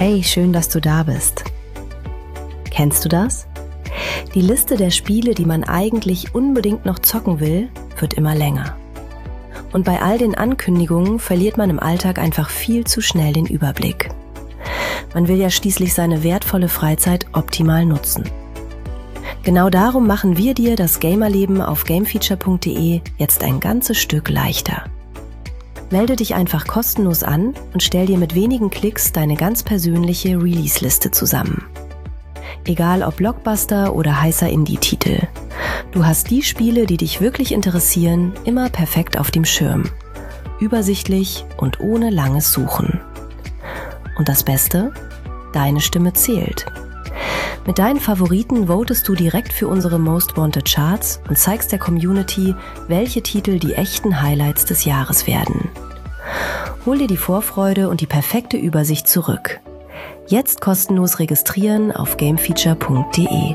Hey, schön, dass du da bist. Kennst du das? Die Liste der Spiele, die man eigentlich unbedingt noch zocken will, wird immer länger. Und bei all den Ankündigungen verliert man im Alltag einfach viel zu schnell den Überblick. Man will ja schließlich seine wertvolle Freizeit optimal nutzen. Genau darum machen wir dir das Gamerleben auf gamefeature.de jetzt ein ganzes Stück leichter. Melde dich einfach kostenlos an und stell dir mit wenigen Klicks deine ganz persönliche Release-Liste zusammen. Egal ob Blockbuster oder heißer Indie-Titel. Du hast die Spiele, die dich wirklich interessieren, immer perfekt auf dem Schirm. Übersichtlich und ohne langes Suchen. Und das Beste? Deine Stimme zählt. Mit deinen Favoriten votest du direkt für unsere Most Wanted Charts und zeigst der Community, welche Titel die echten Highlights des Jahres werden. Hol dir die Vorfreude und die perfekte Übersicht zurück. Jetzt kostenlos registrieren auf gamefeature.de.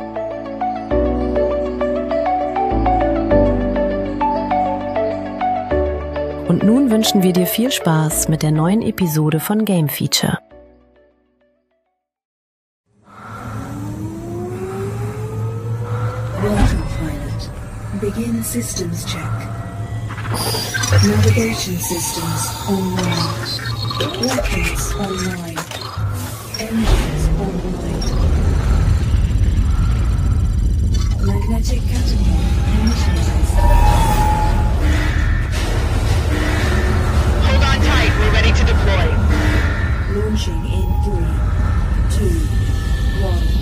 Und nun wünschen wir dir viel Spaß mit der neuen Episode von Game Feature. Begin systems check. Navigation systems online. Rockets online. Engines online. Magnetic catapult initialized. Hold on tight, we're ready to deploy. Launching in 3, 2, 1.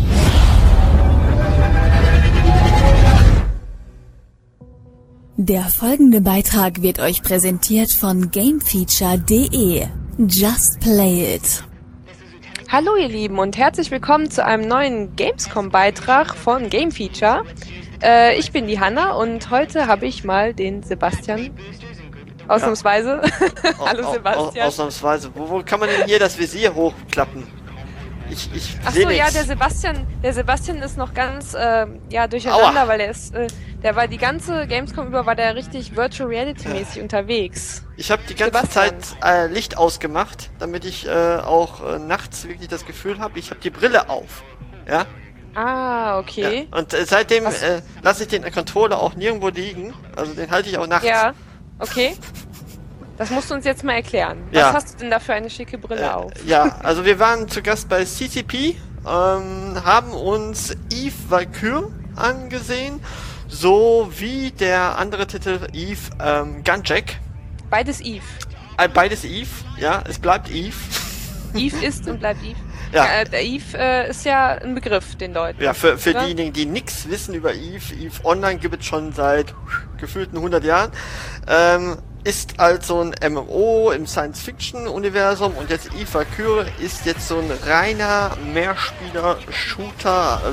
Der folgende Beitrag wird euch präsentiert von gamefeature.de. Just play it. Hallo ihr Lieben und herzlich willkommen zu einem neuen Gamescom-Beitrag von Game Feature. Ich bin die Hanna und heute habe ich mal den Sebastian. Ausnahmsweise. Hallo Sebastian. Ausnahmsweise. Wo kann man denn hier das Visier hochklappen? Ich Achso, ja, der Sebastian ist noch ganz durcheinander, weil der war die ganze Gamescom über, war der richtig Virtual Reality mäßig unterwegs. Ich habe die ganze Zeit Licht ausgemacht, damit ich auch nachts wirklich das Gefühl habe, ich habe die Brille auf. Ja? Ah, okay. Ja. Und seitdem lasse ich den Controller auch nirgendwo liegen, also den halte ich auch nachts. Ja, okay. Das musst du uns jetzt mal erklären. Ja. Was hast du denn da für eine schicke Brille auf? Ja, also wir waren zu Gast bei CCP, haben uns Eve Valkyrie angesehen, so wie der andere Titel Eve Gunjack. Beides Eve. Beides Eve, ja, es bleibt Eve. Eve ist und bleibt Eve. Ja. Eve ist ja ein Begriff den Leuten. Ja, für diejenigen, die nichts wissen über Eve. Eve Online gibt es schon seit gefühlten 100 Jahren. Ist also ein MMO im Science-Fiction-Universum und jetzt Eve Valkyrie ist jetzt so ein reiner Mehrspieler-Shooter,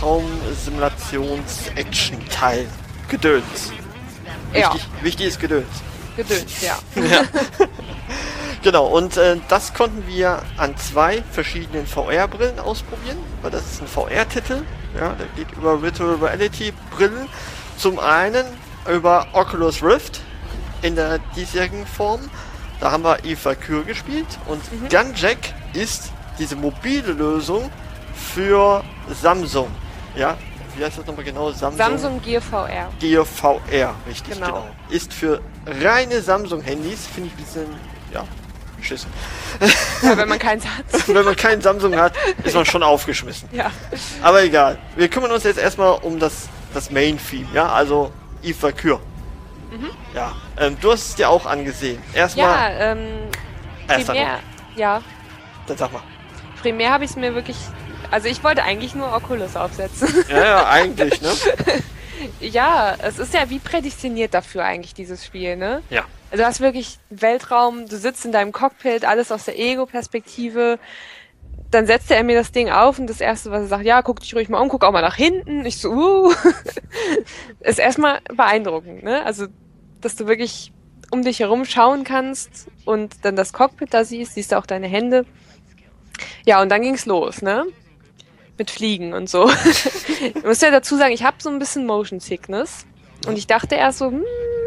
Weltraum-Simulations-Action-Teil. Gedöns. Ja. Wichtig ist Gedöns. Gedöns, ja. Ja. Genau, und das konnten wir an 2 verschiedenen VR-Brillen ausprobieren, weil das ist ein VR-Titel, ja, der geht über Virtual Reality-Brillen. Zum einen über Oculus Rift in der diesjährigen Form, da haben wir Eve Valkyrie gespielt und Gunjack ist diese mobile Lösung für Samsung, ja, wie heißt das nochmal genau? Samsung Gear VR. Gear VR, richtig, genau. Ist für reine Samsung-Handys, finde ich ein bisschen, ja, beschissen. Ja, wenn man keins hat. Wenn man keinen Samsung hat, ist man schon aufgeschmissen. Ja. Aber egal. Wir kümmern uns jetzt erstmal um das Main-Theme, ja, also Eve Valkyrie. Ja, du hast es dir auch angesehen. Erstmal. Primär, ja. Dann sag mal. Primär habe ich es mir wirklich. Also ich wollte eigentlich nur Oculus aufsetzen. Ja, eigentlich, ne? Ja, es ist ja wie prädestiniert dafür eigentlich, dieses Spiel, ne? Ja. Also du hast wirklich Weltraum, du sitzt in deinem Cockpit, alles aus der Ego-Perspektive. Dann setzte er mir das Ding auf und das Erste, was er sagt, ja, guck dich ruhig mal um, guck auch mal nach hinten. Ich so, ist erstmal beeindruckend, ne? Also, dass du wirklich um dich herum schauen kannst und dann das Cockpit da siehst du auch deine Hände. Ja, und dann ging's los, ne? Mit Fliegen und so. Ich muss ja dazu sagen, ich habe so ein bisschen Motion Sickness und ich dachte erst so,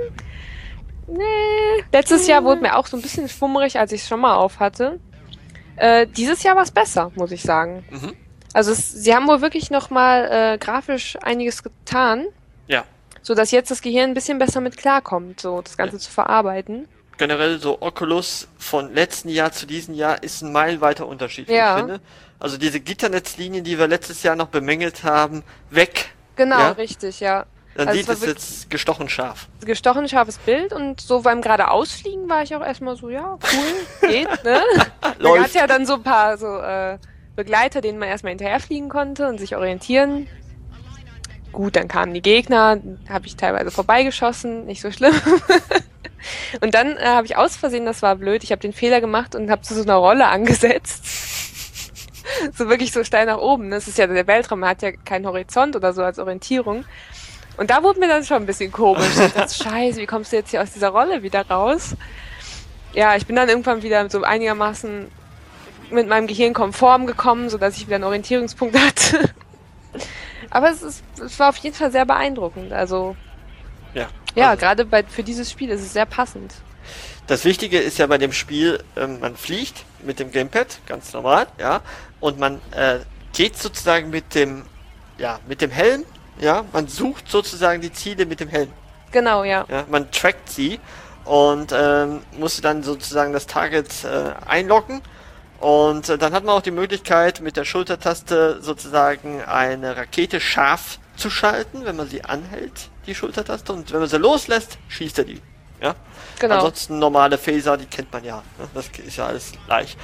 nee. Letztes Jahr wurde mir auch so ein bisschen schwummerig, als ich es schon mal auf hatte. Dieses Jahr war es besser, muss ich sagen. Mhm. Also sie haben wohl wirklich nochmal grafisch einiges getan, Ja. sodass jetzt das Gehirn ein bisschen besser mit klarkommt, so das Ganze zu verarbeiten. Generell so Oculus von letzten Jahr zu diesem Jahr ist ein meilenweiter Unterschied, wie Ja. ich finde. Also diese Gitternetzlinien, die wir letztes Jahr noch bemängelt haben, weg. Genau, Ja? richtig, ja. Dann Also sieht es es war jetzt gestochen scharf. gestochen scharfes Bild und so beim geradeausfliegen war ich auch erstmal so, ja, cool, geht, ne? Man Läuft. hat ja dann so ein paar so Begleiter, denen man erstmal hinterherfliegen konnte und sich orientieren. Gut, dann kamen die Gegner, habe ich teilweise vorbeigeschossen, nicht so schlimm. Und dann habe ich aus Versehen, das war blöd, ich habe den Fehler gemacht und habe zu so einer Rolle angesetzt. So wirklich so steil nach oben. Das ist ja der Weltraum, man hat ja keinen Horizont oder so als Orientierung. Und da wurde mir dann schon ein bisschen komisch. Ich dachte, Scheiße, wie kommst du jetzt hier aus dieser Rolle wieder raus? Ja, ich bin dann irgendwann wieder so einigermaßen mit meinem Gehirn konform gekommen, sodass ich wieder einen Orientierungspunkt hatte. Aber es war auf jeden Fall sehr beeindruckend. Also, Ja. ja, Also, gerade für dieses Spiel ist es sehr passend. das Wichtige ist ja bei dem Spiel, man fliegt mit dem Gamepad, ganz normal, ja, und man geht sozusagen mit dem Helm, ja, man sucht sozusagen die Ziele mit dem Helm. Genau, ja. Ja, man trackt sie und muss dann sozusagen das Target einloggen. Und dann hat man auch die Möglichkeit, mit der Schultertaste sozusagen eine Rakete scharf zu schalten, wenn man sie anhält, die Schultertaste. Und wenn man sie loslässt, schießt er die. Ja? Genau. Ansonsten normale Phaser, die kennt man ja. Ne? Das ist ja alles gleich.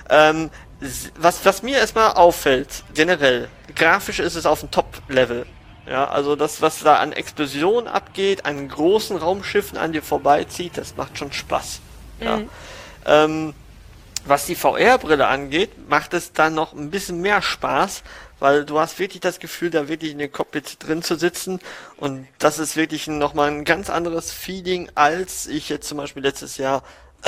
Was mir erstmal auffällt, generell, grafisch ist es auf dem Top-Level. Ja, also das, was da an Explosionen abgeht, an großen Raumschiffen an dir vorbeizieht, das macht schon Spaß. Ja. Was die VR-Brille angeht, macht es dann noch ein bisschen mehr Spaß, weil du hast wirklich das Gefühl, da wirklich in den Cockpit drin zu sitzen, und das ist wirklich nochmal ein ganz anderes Feeling, als ich jetzt zum Beispiel letztes Jahr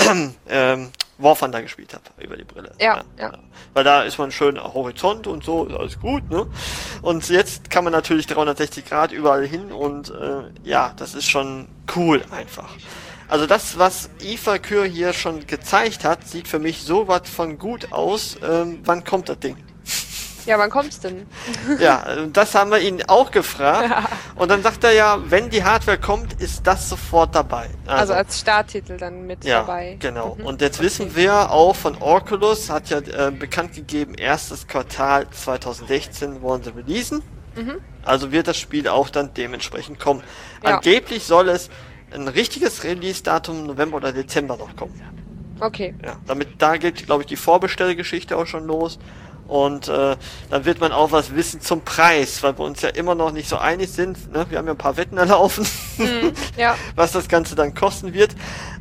War Thunder gespielt habe über die Brille. Ja. Weil da ist man schön am Horizont und so, ist alles gut, ne? Und jetzt kann man natürlich 360 Grad überall hin und ja, das ist schon cool einfach. Also das, was Eva Kür hier schon gezeigt hat, sieht für mich so was von gut aus. Wann kommt das Ding? Ja, wann kommt's denn? Ja, das haben wir ihn auch gefragt. Und dann sagt er ja, wenn die Hardware kommt, ist das sofort dabei. Also als Starttitel dann mit ja, dabei. genau. Mhm. Und jetzt wissen wir auch von Oculus, hat ja bekannt gegeben, erstes Quartal 2016 wollen sie releasen. Also wird das Spiel auch dann dementsprechend kommen. Ja. Angeblich soll es ein richtiges Release-Datum November oder Dezember noch kommen. Okay. Ja, da geht, glaube ich, die Vorbestellgeschichte auch schon los. Und dann wird man auch was wissen zum Preis, weil wir uns ja immer noch nicht so einig sind. Ne? Wir haben ja ein paar Wetten erlaufen, Ja. was das Ganze dann kosten wird.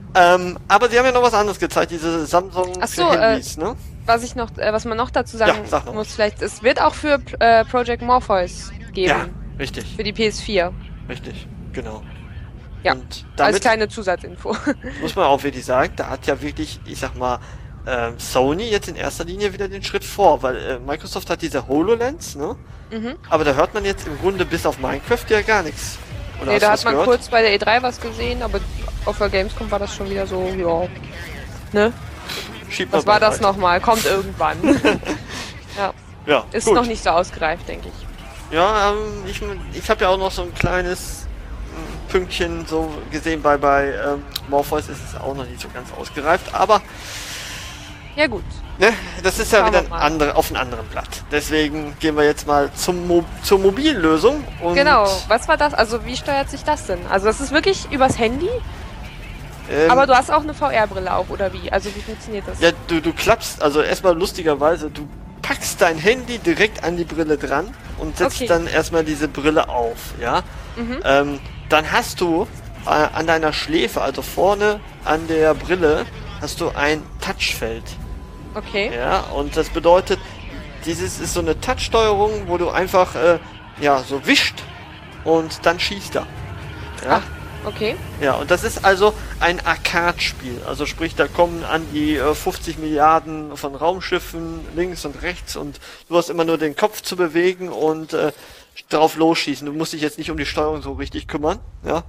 Aber sie haben ja noch was anderes gezeigt, diese Samsung Ach so, für Handys, ne? Was man noch dazu sagen Ja, sag noch. muss, vielleicht, es wird auch für Project Morpheus geben. Ja, richtig, Für die PS4. richtig, genau. Ja. Und Als damit kleine Zusatzinfo. muss man auch wirklich sagen, da hat ja wirklich, ich sag mal, Sony jetzt in erster Linie wieder den Schritt vor, weil Microsoft hat diese HoloLens, ne? Aber da hört man jetzt im Grunde bis auf Minecraft ja gar nichts. Oder Nee, hast da du hat was man gehört? kurz bei der E3 was gesehen, aber auf der Gamescom war das schon wieder so, ja. Ne? Schiebt man Was war das beiseite. nochmal? Kommt irgendwann. Ja. Ja, Ist gut. noch nicht so ausgereift, denke ich. Ja, ich habe ja auch noch so ein kleines Pünktchen so gesehen bei Morpheus ist es auch noch nicht so ganz ausgereift, aber Ja gut. ne, das ist ja Schauen wieder wir mal. auf einem anderen Blatt. Deswegen gehen wir jetzt mal zur mobilen Lösung. Und, Genau. Was war das? Also wie steuert sich das denn? Also das ist wirklich übers Handy, aber du hast auch eine VR-Brille auf, oder wie? Also wie funktioniert das? Ja, du klappst, also erstmal lustigerweise, du packst dein Handy direkt an die Brille dran und setzt Okay. dann erstmal diese Brille auf, ja. Dann hast du an deiner Schläfe, also vorne an der Brille, hast du ein Touchfeld, Okay. ja. Und das bedeutet, dieses ist so eine Touchsteuerung, wo du einfach, ja, so wischt und dann schießt er. Ja. Okay. Ja, und das ist also ein Arcade-Spiel. Also sprich, da kommen an die 50 Milliarden von Raumschiffen links und rechts und du hast immer nur den Kopf zu bewegen und drauf losschießen. Du musst dich jetzt nicht um die Steuerung so richtig kümmern. Ja.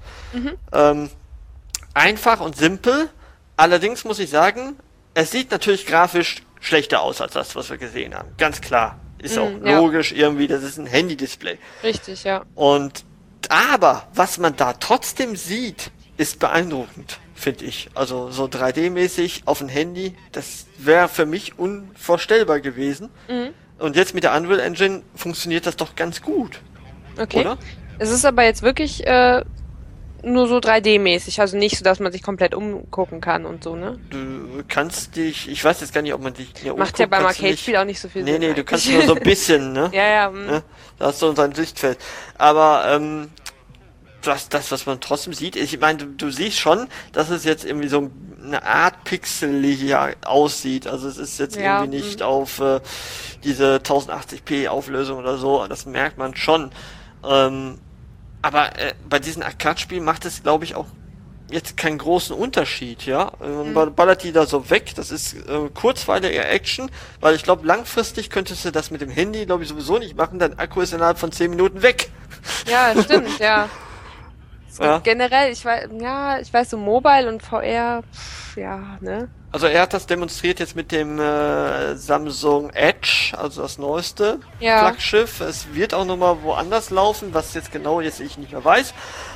Einfach und simpel. Allerdings muss ich sagen, es sieht natürlich grafisch schlechter aus als das, was wir gesehen haben. Ganz klar. Ist auch ja. logisch irgendwie, das ist ein Handy-Display. Richtig, ja. Aber was man da trotzdem sieht, ist beeindruckend, finde ich. Also so 3D-mäßig auf ein Handy, das wäre für mich unvorstellbar gewesen. Und jetzt mit der Unreal Engine funktioniert das doch ganz gut. Okay. Oder? Es ist aber jetzt wirklich nur so 3D-mäßig, also nicht so, dass man sich komplett umgucken kann und so, ne? Du kannst dich, ich weiß jetzt gar nicht, ob man dich hier Macht ja beim kannst du Arcade-Spiel auch nicht so viel Nee, Sinn. nee, du kannst nur so ein bisschen, ne? Ja. Ne? Da hast du dein Sichtfeld. Aber das, was man trotzdem sieht, ich meine, du siehst schon, dass es jetzt irgendwie so eine Art pixelig aussieht. Also es ist jetzt Ja, irgendwie nicht auf diese 1080p Auflösung oder so. Das merkt man schon. Aber bei diesen Arcade-Spielen macht es, glaube ich, auch jetzt keinen großen Unterschied, ja. Man ballert die da so weg. Das ist kurzweilige Action, weil ich glaube, langfristig könntest du das mit dem Handy, glaube ich, sowieso nicht machen. Dein Akku ist innerhalb von 10 Minuten weg. Ja, stimmt, ja. Ja. Generell, ich weiß so Mobile und VR, ne? Also er hat das demonstriert jetzt mit dem Samsung Edge, also das neueste Flaggschiff. Es wird auch nochmal woanders laufen, was jetzt genau jetzt ich nicht mehr weiß.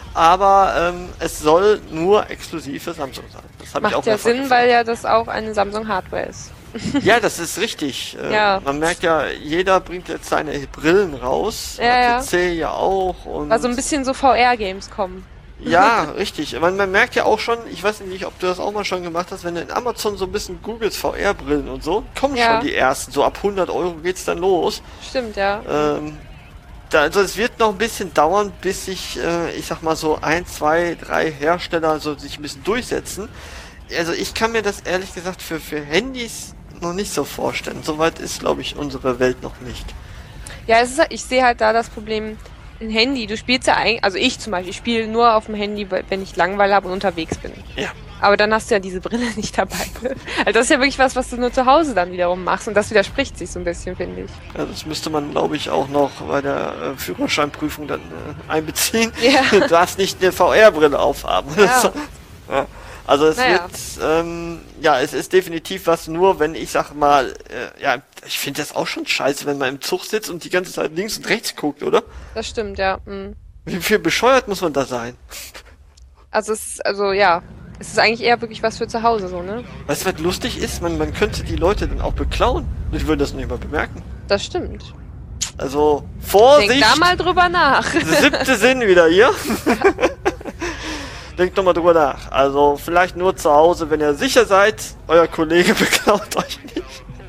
Aber es soll nur exklusiv für Samsung sein. Das habe ich auch Macht ja mehrfach Sinn, gefragt. weil ja das auch eine Samsung-Hardware ist. Ja, das ist richtig. Ja. Man merkt ja, jeder bringt jetzt seine Brillen raus. Ja, PC ja auch. Und Also ein bisschen so VR-Games kommen. ja, richtig. Man merkt ja auch schon, ich weiß nicht, ob du das auch mal schon gemacht hast, wenn du in Amazon so ein bisschen googelst, VR-Brillen und so, kommen Ja. schon die ersten. So ab 100 Euro geht's dann los. Stimmt, ja. Also es wird noch ein bisschen dauern, bis sich, ich sag mal so 1, 2, 3 Hersteller so sich ein bisschen durchsetzen. Also ich kann mir das ehrlich gesagt für Handys noch nicht so vorstellen. Soweit ist, glaube ich, unsere Welt noch nicht. Ja, ich sehe halt da das Problem, ein Handy, du spielst ja eigentlich, also ich zum Beispiel, ich spiele nur auf dem Handy, wenn ich Langeweile habe und unterwegs bin. Ja. Aber dann hast du ja diese Brille nicht dabei. Also das ist ja wirklich was du nur zu Hause dann wiederum machst und das widerspricht sich so ein bisschen, finde ich. Ja, das müsste man, glaube ich, auch noch bei der Führerscheinprüfung dann einbeziehen. Ja. Du darfst nicht eine VR-Brille aufhaben. Ja. Ja. Also es Naja. wird, es ist definitiv was, nur wenn ich sag mal, ich finde das auch schon scheiße, wenn man im Zug sitzt und die ganze Zeit links und rechts guckt, oder? Das stimmt, ja. Wie viel bescheuert muss man da sein? Es ist eigentlich eher wirklich was für zu Hause, so, ne? Weißt du, was lustig ist? Man könnte die Leute dann auch beklauen. Die würden das nicht mal bemerken. Das stimmt. Also, Vorsicht! Denk da mal drüber nach. Der 7. Sinn wieder hier. Denkt doch mal drüber nach. Also, vielleicht nur zu Hause, wenn ihr sicher seid, euer Kollege beklaut euch nicht.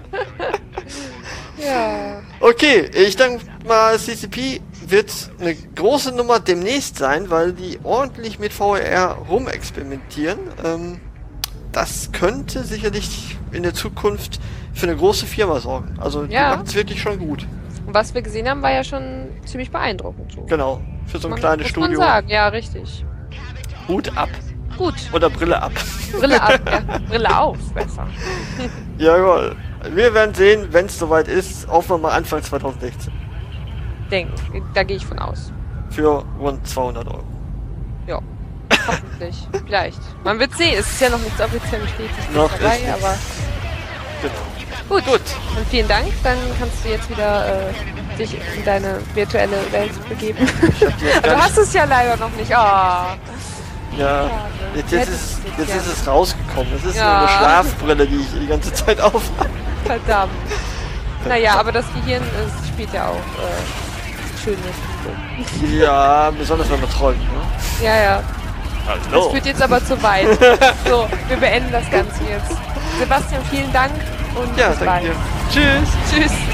Ja. Okay, ich denke mal, CCP wird eine große Nummer demnächst sein, weil die ordentlich mit VR rumexperimentieren. Das könnte sicherlich in der Zukunft für eine große Firma sorgen. Also die Ja. macht es wirklich schon gut. Und was wir gesehen haben, war ja schon ziemlich beeindruckend. So. Genau, für so ein Man- kleines muss Studio. Man sagen, ja, richtig. Hut ab. Gut. Oder Brille ab. Brille ab, ja. Brille auf, besser. Jawohl. Wir werden sehen, wenn es soweit ist, hoffen wir mal Anfang 2016. Da gehe ich von aus. Für rund 200 Euro. Ja. Hoffentlich. Vielleicht. Man wird sehen. Es ist ja noch nichts offiziell bestätigt Noch dabei, ist nichts. aber Genau. gut. Und vielen Dank. Dann kannst du jetzt wieder dich in deine virtuelle Welt begeben. Ich hab die jetzt Du gar hast es ja leider noch nicht. Oh. Ja, jetzt Hättest du ist gerne. es rausgekommen. Das ist Ja. nur eine Schlafbrille, die ich die ganze Zeit auf. Verdammt. Naja, aber das Gehirn spielt ja auch schöne Spiele. Ja, besonders wenn man träumt. Ne? Ja, ja. Das Hallo. führt jetzt aber zu weit. So, wir beenden das Ganze jetzt. Sebastian, vielen Dank und Ja, bis danke bald. dir. Tschüss. Tschüss.